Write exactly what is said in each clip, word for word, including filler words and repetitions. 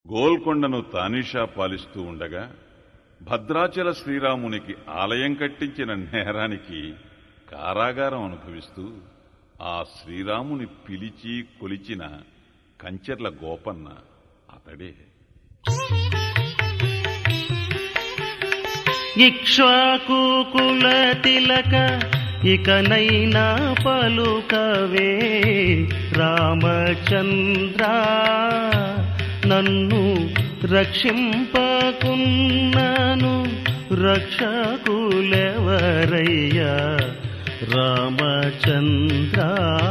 గోల్కొండను తానీషా పాలిస్తూ ఉండగా భద్రాచల శ్రీరామునికి ఆలయం కట్టించిన నేరానికి కారాగారం అనుభవిస్తూ ఆ శ్రీరాముని పిలిచి కొలిచిన కంచెర్ల గోపన్న అతడే. ఇక్ష్వాకుకుల తిలక ఇకనైనా పలుకవే రామచంద్ర, నన్ను రక్షింపకున్నను రక్షకులెవరయ్యా రామచంద్ర.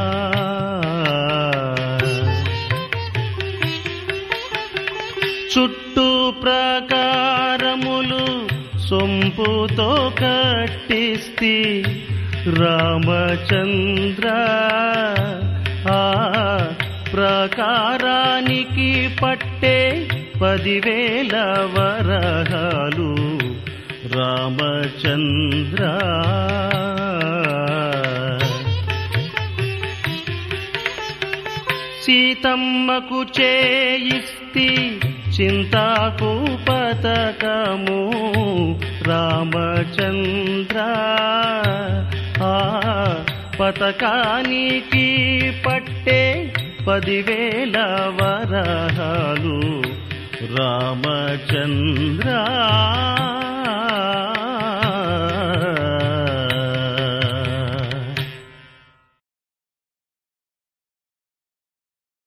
చుట్టూ ప్రాకారములు సొంపుతో కట్టిస్తి రామచంద్ర, ఆ ప్రాకారానికి పట్టే పదివేల వరహాలు రామచంద్ర. సీతమ్మకు చేయిస్తి చింతాకు పతకము రామచంద్ర, ఆ పతకానికి పట్టే పదివేల వరహాలు రామచంద్ర.